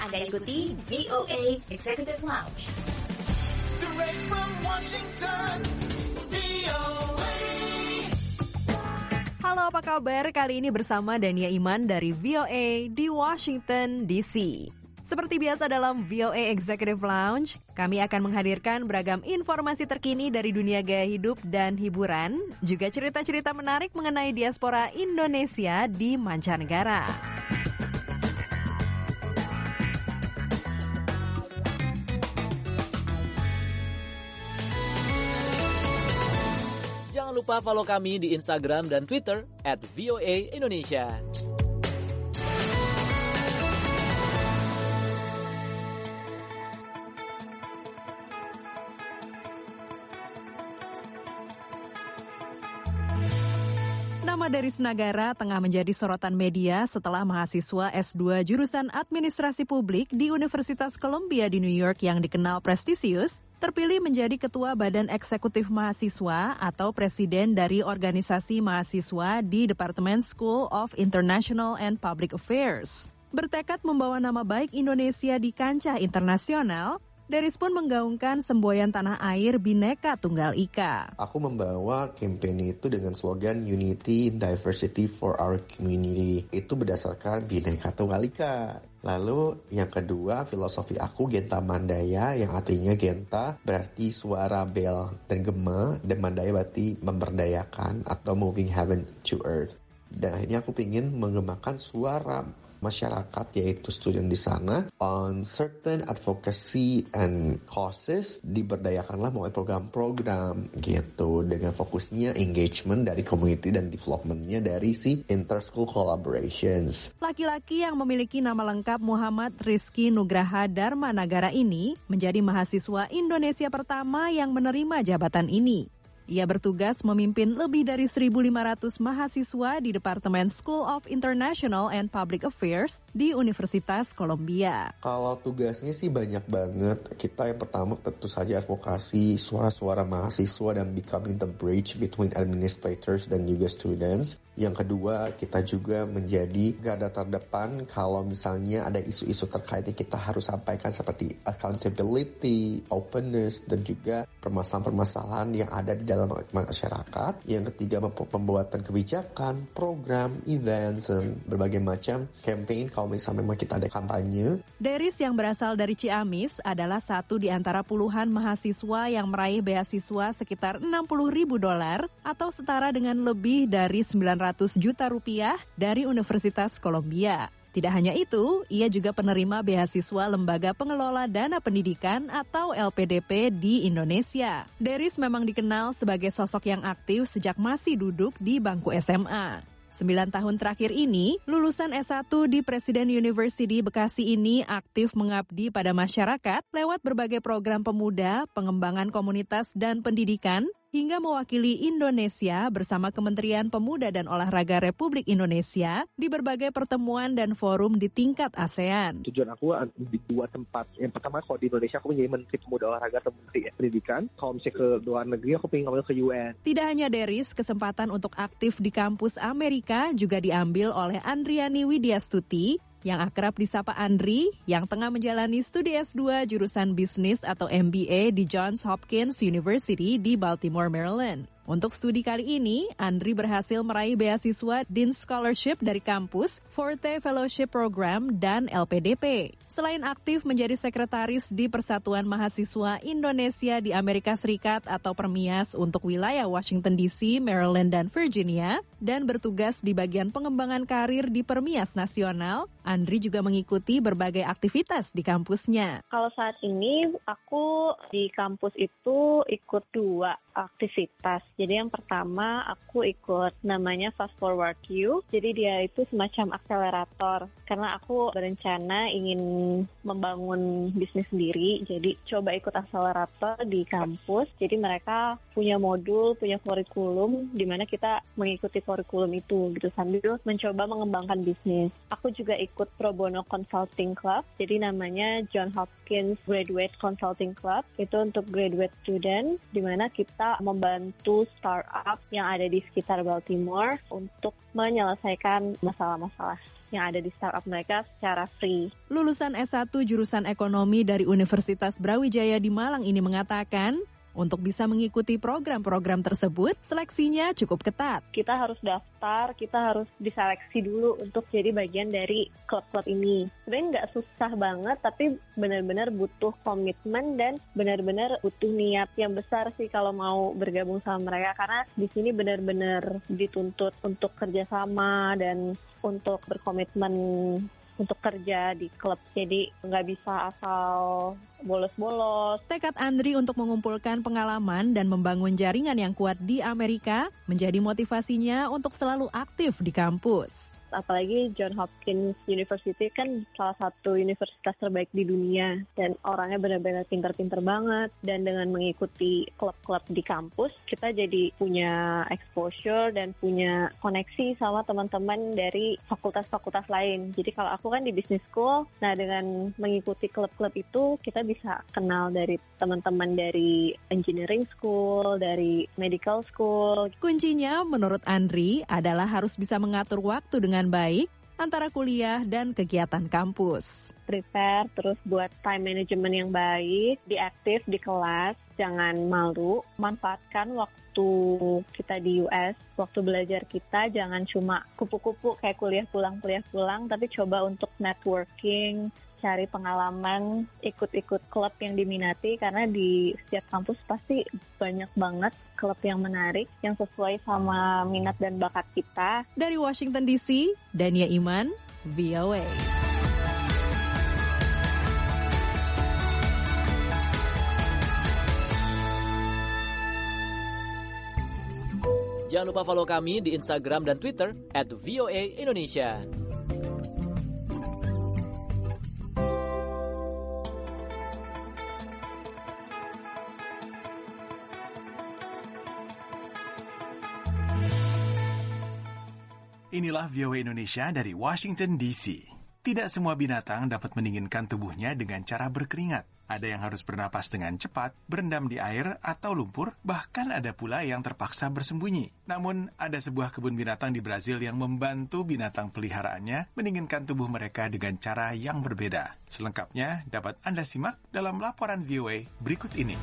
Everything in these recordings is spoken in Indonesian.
Anda ikuti VOA Executive Lounge. Direct from Washington, VOA. Halo, apa kabar? Kali ini bersama Dania Iman dari VOA di Washington, D.C. Seperti biasa dalam VOA Executive Lounge, kami akan menghadirkan beragam informasi terkini dari dunia gaya hidup dan hiburan, juga cerita-cerita menarik mengenai diaspora Indonesia di mancanegara. Jangan lupa follow kami di Instagram dan Twitter @VOA_Indonesia. Nama Deris Nagara tengah menjadi sorotan media setelah mahasiswa S2 jurusan Administrasi Publik di Universitas Columbia di New York yang dikenal prestisius, terpilih menjadi Ketua Badan Eksekutif Mahasiswa atau Presiden dari organisasi mahasiswa di Departemen School of International and Public Affairs. Bertekad membawa nama baik Indonesia di kancah internasional, Deris pun menggaungkan semboyan tanah air Bhinneka Tunggal Ika. Aku membawa kampanye itu dengan slogan Unity Diversity for Our Community. Itu berdasarkan Bhinneka Tunggal Ika. Lalu yang kedua, filosofi aku Genta Mandaya, yang artinya Genta berarti suara bel dan Gema, dan Mandaya berarti memberdayakan atau moving heaven to earth. Dan akhirnya aku ingin mengembangkan suara masyarakat, yaitu student di sana, on certain advocacy and causes, diberdayakanlah melalui program-program gitu, dengan fokusnya engagement dari community dan developmentnya dari si inter-school collaborations. Laki-laki yang memiliki nama lengkap Muhammad Rizky Nugraha Dharma Nagara ini menjadi mahasiswa Indonesia pertama yang menerima jabatan ini. Ia bertugas memimpin lebih dari 1.500 mahasiswa di Departemen School of International and Public Affairs di Universitas Columbia. Kalau tugasnya sih banyak banget. Kita yang pertama tentu saja advokasi suara-suara mahasiswa dan becoming the bridge between administrators dan juga students. Yang kedua, kita juga menjadi garda terdepan kalau misalnya ada isu-isu terkait yang kita harus sampaikan seperti accountability, openness, dan juga permasalahan-permasalahan yang ada di dalam masyarakat. Yang ketiga, pembuatan kebijakan, program, events, dan berbagai macam campaign kalau misalnya memang kita ada kampanye. Deris yang berasal dari Ciamis adalah satu di antara puluhan mahasiswa yang meraih beasiswa sekitar $60.000 atau setara dengan lebih dari 900 juta rupiah dari Universitas Columbia. Tidak hanya itu, ia juga penerima beasiswa Lembaga Pengelola Dana Pendidikan atau LPDP di Indonesia. Deris memang dikenal sebagai sosok yang aktif sejak masih duduk di bangku SMA. 9 tahun terakhir ini, lulusan S1 di Presiden University Bekasi ini aktif mengabdi pada masyarakat lewat berbagai program pemuda, pengembangan komunitas dan pendidikan, hingga mewakili Indonesia bersama Kementerian Pemuda dan Olahraga Republik Indonesia di berbagai pertemuan dan forum di tingkat ASEAN. Tujuan aku di dua tempat. Yang pertama, kalau di Indonesia aku menjadi Menteri Pemuda Olahraga atau Menteri Pendidikan. Kalau misalnya ke luar negeri, aku pengen ngambil ke UN. Tidak hanya Deris, kesempatan untuk aktif di kampus Amerika juga diambil oleh Andriani Widyastuti, yang akrab disapa Andri, yang tengah menjalani studi S2 jurusan bisnis atau MBA di Johns Hopkins University di Baltimore, Maryland. Untuk studi kali ini, Andri berhasil meraih beasiswa Dean Scholarship dari kampus, Forte Fellowship Program, dan LPDP. Selain aktif menjadi sekretaris di Persatuan Mahasiswa Indonesia di Amerika Serikat atau Permias untuk wilayah Washington DC, Maryland, dan Virginia, dan bertugas di bagian pengembangan karir di Permias Nasional, Andri juga mengikuti berbagai aktivitas di kampusnya. Kalau saat ini, aku di kampus itu ikut 2 aktivitas. Jadi yang pertama, aku ikut namanya Fast Forward You. Jadi dia itu semacam akselerator. Karena aku berencana ingin membangun bisnis sendiri, jadi coba ikut akselerator di kampus. Jadi mereka punya modul, punya kurikulum, di mana kita mengikuti kurikulum itu gitu sambil mencoba mengembangkan bisnis. Aku juga ikut ikut Pro Bono Consulting Club, jadi namanya John Hopkins Graduate Consulting Club. Itu untuk graduate student, di mana kita membantu startup yang ada di sekitar Baltimore untuk menyelesaikan masalah-masalah yang ada di startup mereka secara free. Lulusan S1 jurusan ekonomi dari Universitas Brawijaya di Malang ini mengatakan, untuk bisa mengikuti program-program tersebut, seleksinya cukup ketat. Kita harus daftar, kita harus diseleksi dulu untuk jadi bagian dari klub-klub ini. Sebenarnya nggak susah banget, tapi benar-benar butuh komitmen dan benar-benar butuh niat yang besar sih kalau mau bergabung sama mereka. Karena di sini benar-benar dituntut untuk kerjasama dan untuk berkomitmen untuk kerja di klub. Jadi nggak bisa asal bolos-bolos. Tekad Andri untuk mengumpulkan pengalaman dan membangun jaringan yang kuat di Amerika menjadi motivasinya untuk selalu aktif di kampus. Apalagi John Hopkins University kan salah satu universitas terbaik di dunia dan orangnya benar-benar pintar-pintar banget, dan dengan mengikuti klub-klub di kampus kita jadi punya exposure dan punya koneksi sama teman-teman dari fakultas-fakultas lain. Jadi kalau aku kan di business school, nah dengan mengikuti klub-klub itu kita bisa kenal dari teman-teman dari engineering school, dari medical school. Kuncinya menurut Andri adalah harus bisa mengatur waktu dengan baik antara kuliah dan kegiatan kampus. Prepare, terus buat time management yang baik, be aktif di kelas, jangan malu, manfaatkan waktu kita di US, waktu belajar kita jangan cuma kupu-kupu kayak kuliah pulang, tapi coba untuk networking, cari pengalaman, ikut-ikut klub yang diminati, karena di setiap kampus pasti banyak banget klub yang menarik, yang sesuai sama minat dan bakat kita. Dari Washington DC, Dania Iman, VOA. Jangan lupa follow kami di Instagram dan Twitter @VOA_Indonesia. Inilah VOA Indonesia dari Washington DC. Tidak semua binatang dapat mendinginkan tubuhnya dengan cara berkeringat. Ada yang harus bernapas dengan cepat, berendam di air atau lumpur, bahkan ada pula yang terpaksa bersembunyi. Namun, ada sebuah kebun binatang di Brazil yang membantu binatang peliharaannya mendinginkan tubuh mereka dengan cara yang berbeda. Selengkapnya dapat Anda simak dalam laporan VOA berikut ini.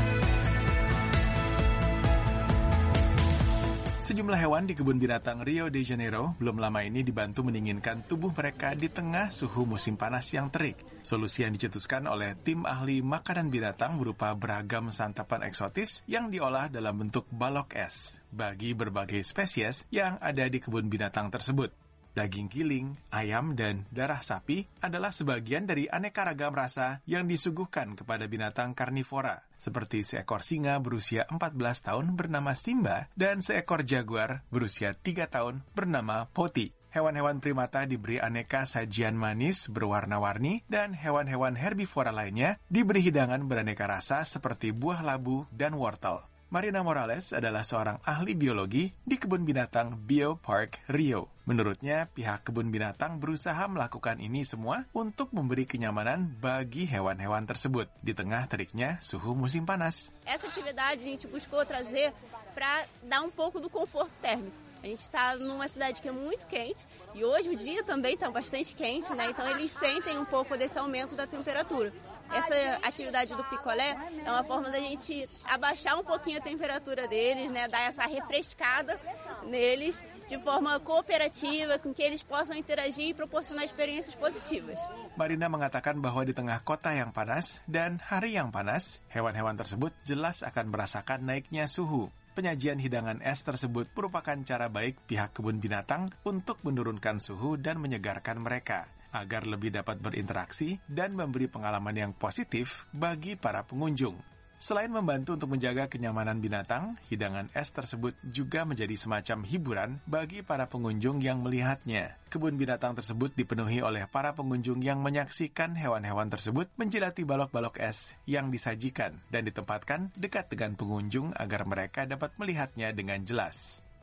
Sejumlah hewan di kebun binatang Rio de Janeiro belum lama ini dibantu mendinginkan tubuh mereka di tengah suhu musim panas yang terik. Solusi yang dicetuskan oleh tim ahli makanan binatang berupa beragam santapan eksotis yang diolah dalam bentuk balok es bagi berbagai spesies yang ada di kebun binatang tersebut. Daging giling, ayam, dan darah sapi adalah sebagian dari aneka ragam rasa yang disuguhkan kepada binatang karnivora, seperti seekor singa berusia 14 tahun bernama Simba dan seekor jaguar berusia 3 tahun bernama Poti. Hewan-hewan primata diberi aneka sajian manis berwarna-warni dan hewan-hewan herbivora lainnya diberi hidangan beraneka rasa seperti buah labu dan wortel. Marina Morales adalah seorang ahli biologi di kebun binatang Biopark Rio. Menurutnya, pihak kebun binatang berusaha melakukan ini semua untuk memberi kenyamanan bagi hewan-hewan tersebut di tengah teriknya suhu musim panas. Essa atividade a gente buscou trazer para dar pouco do conforto térmico. A gente está numa cidade que é muito quente e hoje o dia também está bastante quente, né? Então eles sentem pouco desse aumento da temperatura. Essa atividade do picolé é uma forma da gente abaixar pouquinho a temperatura deles, né? Dar essa refrescada neles de forma cooperativa, com que eles possam interagir e proporcionar experiências positivas. Marina mengatakan bahwa di tengah kota yang panas dan hari yang panas, hewan-hewan tersebut jelas akan merasakan naiknya suhu. Penyajian hidangan es tersebut merupakan cara baik pihak kebun binatang untuk menurunkan suhu dan menyegarkan mereka, agar lebih dapat berinteraksi dan memberi pengalaman yang positif bagi para pengunjung. Selain membantu untuk menjaga kenyamanan binatang, hidangan es tersebut juga menjadi semacam hiburan bagi para pengunjung yang melihatnya. Kebun binatang tersebut dipenuhi oleh para pengunjung yang menyaksikan hewan-hewan tersebut menjilati balok-balok es yang disajikan dan ditempatkan dekat dengan pengunjung agar mereka dapat melihatnya dengan jelas.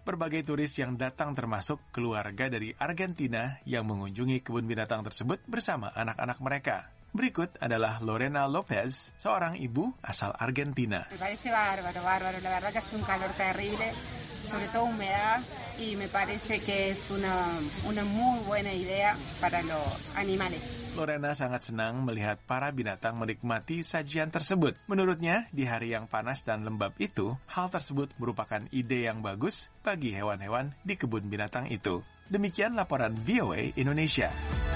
Berbagai turis yang datang termasuk keluarga dari Argentina yang mengunjungi kebun binatang tersebut bersama anak-anak mereka. Berikut adalah Lorena Lopez, seorang ibu asal Argentina. Me parece bárbaro. La verdad que hace un calor terrible, sobre todo humedad, y me parece que es una muy buena idea para los animales. Lorena sangat senang melihat para binatang menikmati sajian tersebut. Menurutnya, di hari yang panas dan lembab itu, hal tersebut merupakan ide yang bagus bagi hewan-hewan di kebun binatang itu. Demikian laporan VOA Indonesia.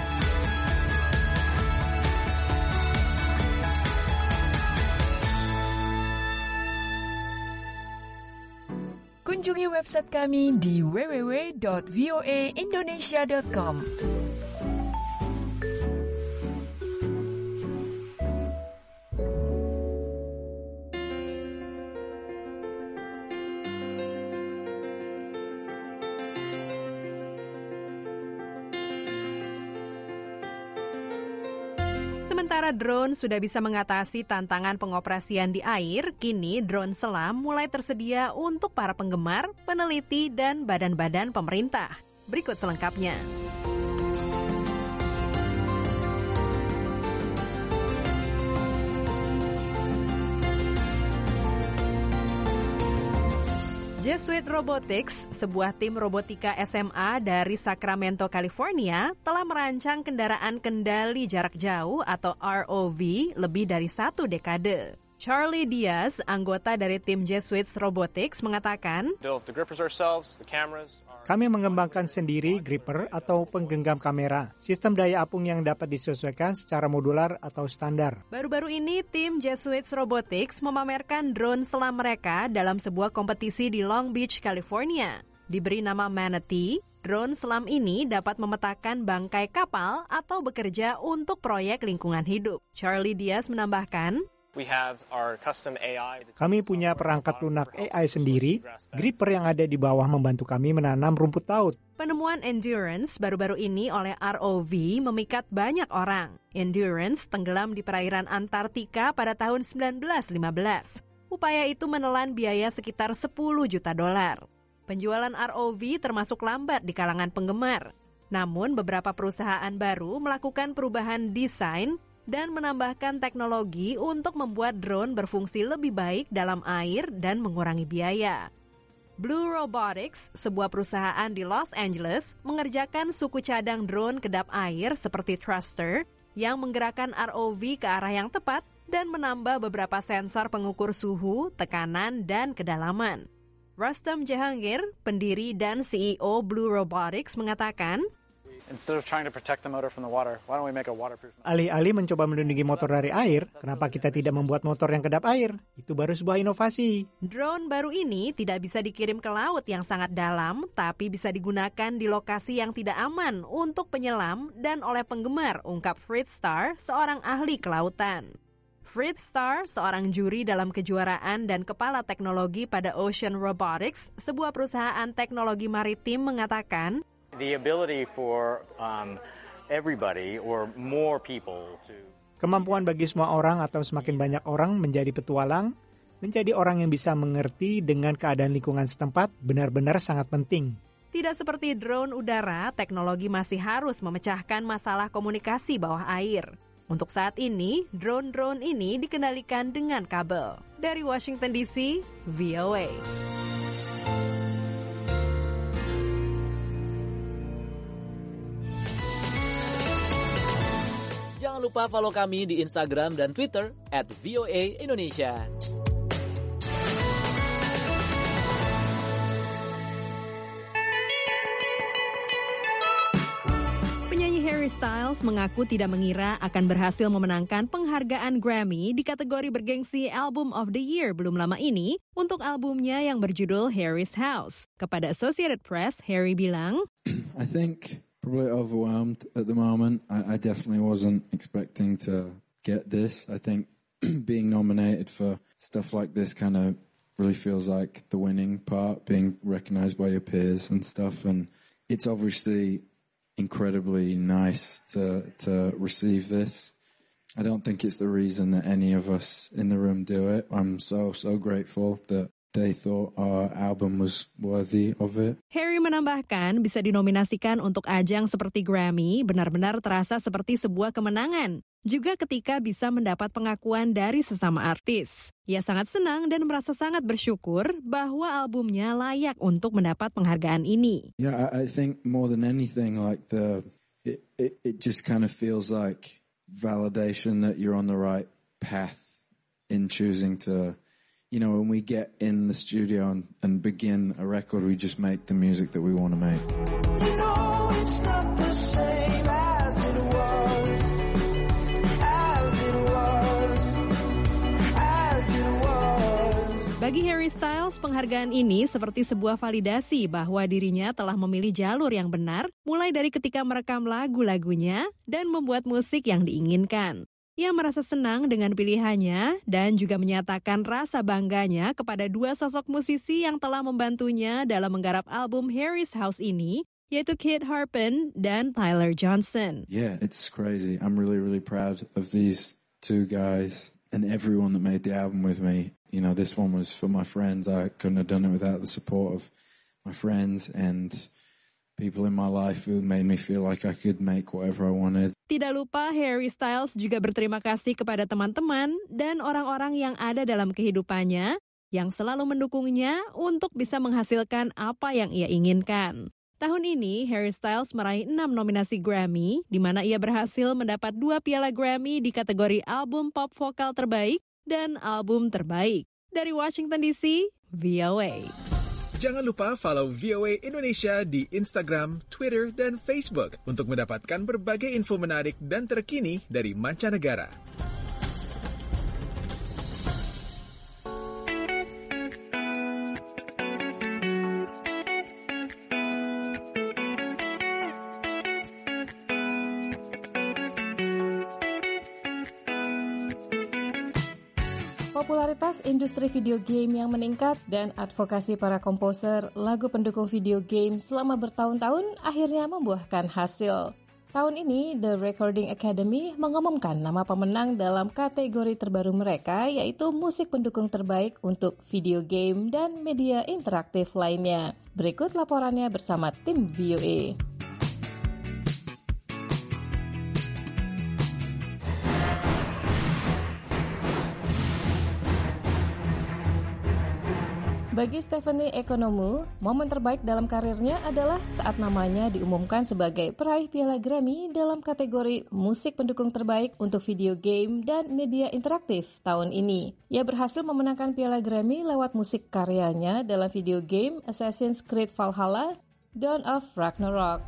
Kunjungi website kami di www.voaindonesia.com. Sementara drone sudah bisa mengatasi tantangan pengoperasian di air, kini drone selam mulai tersedia untuk para penggemar, peneliti, dan badan-badan pemerintah. Berikut selengkapnya. Jesuit Robotics, sebuah tim robotika SMA dari Sacramento, California, telah merancang kendaraan kendali jarak jauh atau ROV lebih dari 1 dekade. Charlie Diaz, anggota dari tim Jesuit Robotics, mengatakan, kami mengembangkan sendiri gripper atau penggenggam kamera, sistem daya apung yang dapat disesuaikan secara modular atau standar. Baru-baru ini, tim Jesuit Robotics memamerkan drone selam mereka dalam sebuah kompetisi di Long Beach, California. Diberi nama Manatee, drone selam ini dapat memetakan bangkai kapal atau bekerja untuk proyek lingkungan hidup. Charlie Diaz menambahkan, kami punya perangkat lunak AI sendiri, gripper yang ada di bawah membantu kami menanam rumput laut. Penemuan Endurance baru-baru ini oleh ROV memikat banyak orang. Endurance tenggelam di perairan Antartika pada tahun 1915. Upaya itu menelan biaya sekitar $10 juta. Penjualan ROV termasuk lambat di kalangan penggemar. Namun beberapa perusahaan baru melakukan perubahan desain dan menambahkan teknologi untuk membuat drone berfungsi lebih baik dalam air dan mengurangi biaya. Blue Robotics, sebuah perusahaan di Los Angeles, mengerjakan suku cadang drone kedap air seperti thruster yang menggerakkan ROV ke arah yang tepat dan menambah beberapa sensor pengukur suhu, tekanan, dan kedalaman. Rustam Jahangir, pendiri dan CEO Blue Robotics, mengatakan, alih-alih mencoba melindungi motor dari air, kenapa kita tidak membuat motor yang kedap air? Itu baru sebuah inovasi. Drone baru ini tidak bisa dikirim ke laut yang sangat dalam, tapi bisa digunakan di lokasi yang tidak aman untuk penyelam dan oleh penggemar, ungkap Fritz Starr, seorang ahli kelautan. Fritz Starr, seorang juri dalam kejuaraan dan kepala teknologi pada Ocean Robotics, sebuah perusahaan teknologi maritim, mengatakan, the ability for everybody or more people to kemampuan bagi semua orang atau semakin banyak orang menjadi petualang, menjadi orang yang bisa mengerti dengan keadaan lingkungan setempat benar-benar sangat penting. Tidak seperti drone udara, teknologi masih harus memecahkan masalah komunikasi bawah air. Untuk saat ini, drone-drone ini dikendalikan dengan kabel. Dari Washington DC, VOA. Jangan lupa follow kami di Instagram dan Twitter @VOA_Indonesia. Penyanyi Harry Styles mengaku tidak mengira akan berhasil memenangkan penghargaan Grammy di kategori bergengsi Album of the Year belum lama ini untuk albumnya yang berjudul Harry's House. Kepada Associated Press, Harry bilang, I think probably overwhelmed at the moment. I definitely wasn't expecting to get this. I think being nominated for stuff like this kind of really feels like the winning part, being recognized by your peers and stuff. And it's obviously incredibly nice to receive this. I don't think it's the reason that any of us in the room do it. I'm so grateful that they thought our album was worthy of it. Harry menambahkan bisa dinominasikan untuk ajang seperti Grammy benar-benar terasa seperti sebuah kemenangan. Juga ketika bisa mendapat pengakuan dari sesama artis. Ia sangat senang dan merasa sangat bersyukur bahwa albumnya layak untuk mendapat penghargaan ini. Yeah, I think more than anything, like it just kind of feels like validation that you're on the right path in choosing to, you know, when we get in the studio and begin a record, we just make the music that we want to make. You know it's not the same as it was, as it was, as it was. Bagi Harry Styles, penghargaan ini seperti sebuah validasi bahwa dirinya telah memilih jalur yang benar, mulai dari ketika merekam lagu-lagunya dan membuat musik yang diinginkan. Ia merasa senang dengan pilihannya dan juga menyatakan rasa bangganya kepada dua sosok musisi yang telah membantunya dalam menggarap album Harry's House ini, yaitu Kit Harpin dan Tyler Johnson. Yeah, it's crazy. I'm really, really proud of these two guys and everyone that made the album with me. You know, this one was for my friends. I couldn't have done it without the support of my friends and people in my life who made me feel like I could make whatever I wanted. Tidak lupa Harry Styles juga berterima kasih kepada teman-teman dan orang-orang yang ada dalam kehidupannya yang selalu mendukungnya untuk bisa menghasilkan apa yang ia inginkan. Tahun ini, Harry Styles meraih 6 nominasi Grammy, di mana ia berhasil mendapat 2 piala Grammy di kategori album pop vokal terbaik dan album terbaik. Dari Washington DC, VOA. Jangan lupa follow VOA Indonesia di Instagram, Twitter, dan Facebook untuk mendapatkan berbagai info menarik dan terkini dari mancanegara. Popularitas industri video game yang meningkat dan advokasi para komposer lagu pendukung video game selama bertahun-tahun akhirnya membuahkan hasil. Tahun ini, The Recording Academy mengumumkan nama pemenang dalam kategori terbaru mereka, yaitu musik pendukung terbaik untuk video game dan media interaktif lainnya. Berikut laporannya bersama tim VOA. Bagi Stephanie Economou, momen terbaik dalam karirnya adalah saat namanya diumumkan sebagai peraih piala Grammy dalam kategori musik pendukung terbaik untuk video game dan media interaktif tahun ini. Ia berhasil memenangkan piala Grammy lewat musik karyanya dalam video game Assassin's Creed Valhalla, Dawn of Ragnarok.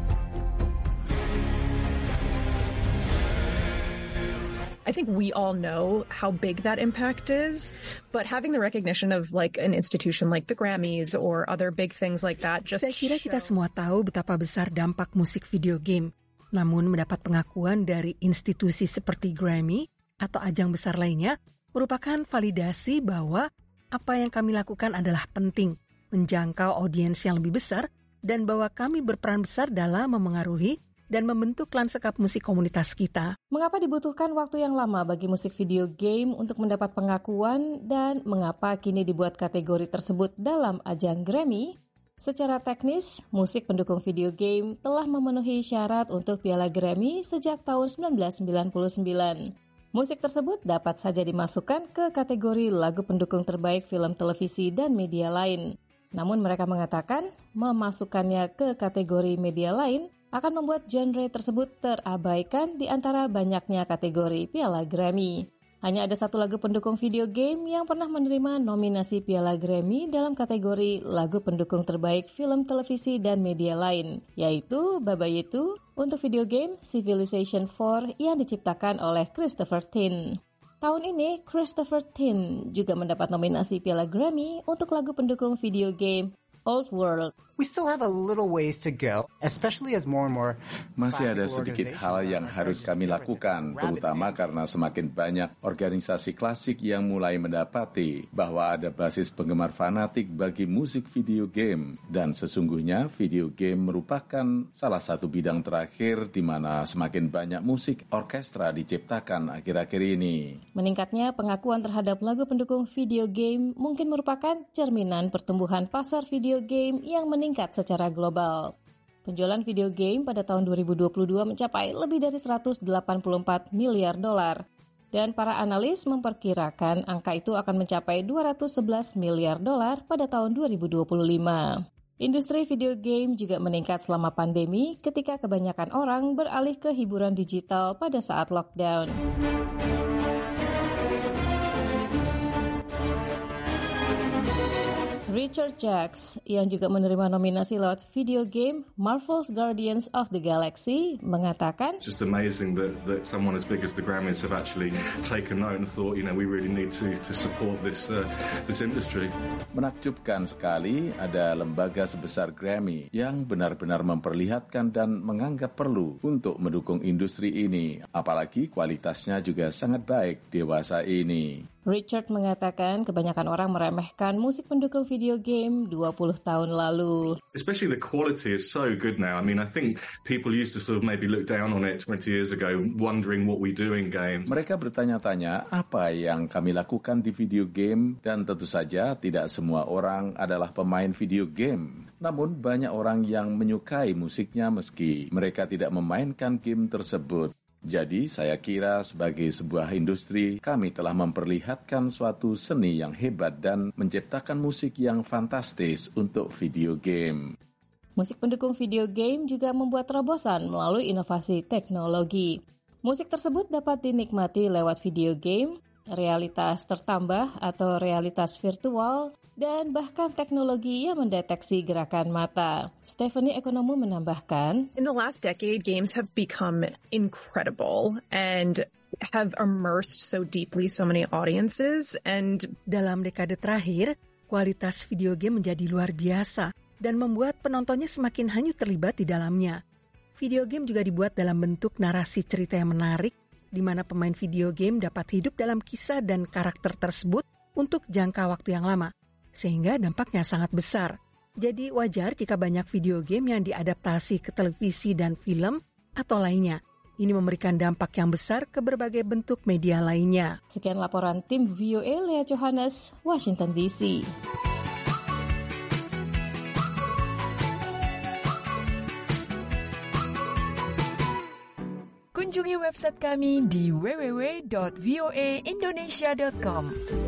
I think we all know how big that impact is, but having the recognition of like an institution like the Grammys or other big things like that just Saya kira kita semua tahu betapa besar dampak musik video game. Namun mendapat pengakuan dari institusi seperti Grammy atau ajang besar lainnya merupakan validasi bahwa apa yang kami lakukan adalah penting, menjangkau audiens yang lebih besar dan bahwa kami berperan besar dalam memengaruhi dan membentuk lanskap musik komunitas kita. Mengapa dibutuhkan waktu yang lama bagi musik video game untuk mendapat pengakuan dan mengapa kini dibuat kategori tersebut dalam ajang Grammy? Secara teknis, musik pendukung video game telah memenuhi syarat untuk piala Grammy sejak tahun 1999. Musik tersebut dapat saja dimasukkan ke kategori lagu pendukung terbaik film, televisi, dan media lain. Namun mereka mengatakan memasukkannya ke kategori media lain akan membuat genre tersebut terabaikan di antara banyaknya kategori piala Grammy. Hanya ada satu lagu pendukung video game yang pernah menerima nominasi piala Grammy dalam kategori lagu pendukung terbaik film, televisi, dan media lain, yaitu Baba Yetu untuk video game Civilization 4 yang diciptakan oleh Christopher Tin. Tahun ini, Christopher Tin juga mendapat nominasi piala Grammy untuk lagu pendukung video game Old World. We still have a little ways to go, especially as more and more. Masih ada sedikit hal yang harus kami lakukan, terutama karena semakin banyak organisasi klasik yang mulai mendapati bahwa ada basis penggemar fanatik bagi musik video game. Dan sesungguhnya video game merupakan salah satu bidang terakhir di mana semakin banyak musik orkestra diciptakan akhir-akhir ini. Meningkatnya pengakuan terhadap lagu pendukung video game mungkin merupakan cerminan pertumbuhan pasar video game yang meningkat secara global. Penjualan video game pada tahun 2022 mencapai lebih dari 184 miliar dolar. Dan para analis memperkirakan angka itu akan mencapai 211 miliar dolar pada tahun 2025. Industri video game juga meningkat selama pandemi ketika kebanyakan orang beralih ke hiburan digital pada saat lockdown. Richard Jacques, yang juga menerima nominasi lewat video game Marvel's Guardians of the Galaxy, mengatakan, Just amazing that someone as big as the Grammys have actually taken note and thought, we really need to support this industry. Menakjubkan sekali ada lembaga sebesar Grammy yang benar-benar memperlihatkan dan menganggap perlu untuk mendukung industri ini, apalagi kualitasnya juga sangat baik dewasa ini. Richard mengatakan kebanyakan orang meremehkan musik pendukung video game 20 tahun lalu. Especially the quality is so good now. I mean, I think people used to sort of maybe look down on it 20 years ago, wondering what we do in games. Mereka bertanya-tanya apa yang kami lakukan di video game, dan tentu saja tidak semua orang adalah pemain video game. Namun banyak orang yang menyukai musiknya meski mereka tidak memainkan game tersebut. Jadi saya kira sebagai sebuah industri, kami telah memperlihatkan suatu seni yang hebat dan menciptakan musik yang fantastis untuk video game. Musik pendukung video game juga membuat terobosan melalui inovasi teknologi. Musik tersebut dapat dinikmati lewat video game, realitas tertambah atau realitas virtual, dan bahkan teknologi yang mendeteksi gerakan mata. Stephanie Ekonomo menambahkan, In the last decade, games have become incredible and have immersed so deeply so many audiences. And dalam dekade terakhir, kualitas video game menjadi luar biasa dan membuat penontonnya semakin hanyut terlibat di dalamnya. Video game juga dibuat dalam bentuk narasi cerita yang menarik, di mana pemain video game dapat hidup dalam kisah dan karakter tersebut untuk jangka waktu yang lama, sehingga dampaknya sangat besar. Jadi wajar jika banyak video game yang diadaptasi ke televisi dan film atau lainnya. Ini memberikan dampak yang besar ke berbagai bentuk media lainnya. Sekian laporan tim VOA Lea Johannes, Washington DC. Kunjungi website kami di www.voaindonesia.com.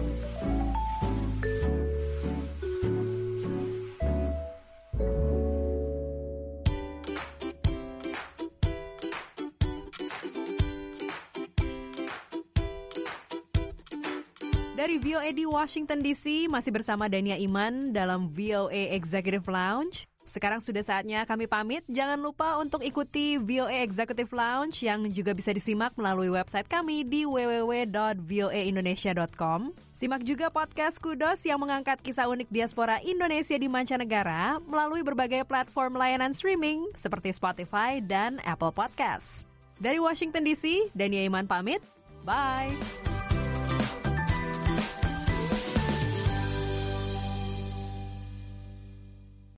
Dari VOA di Washington DC, masih bersama Dania Iman dalam VOA Executive Lounge. Sekarang sudah saatnya kami pamit. Jangan lupa untuk ikuti VOA Executive Lounge yang juga bisa disimak melalui website kami di www.voaindonesia.com. Simak juga podcast Kudos yang mengangkat kisah unik diaspora Indonesia di mancanegara melalui berbagai platform layanan streaming seperti Spotify dan Apple Podcast. Dari Washington DC, Dania Iman pamit. Bye!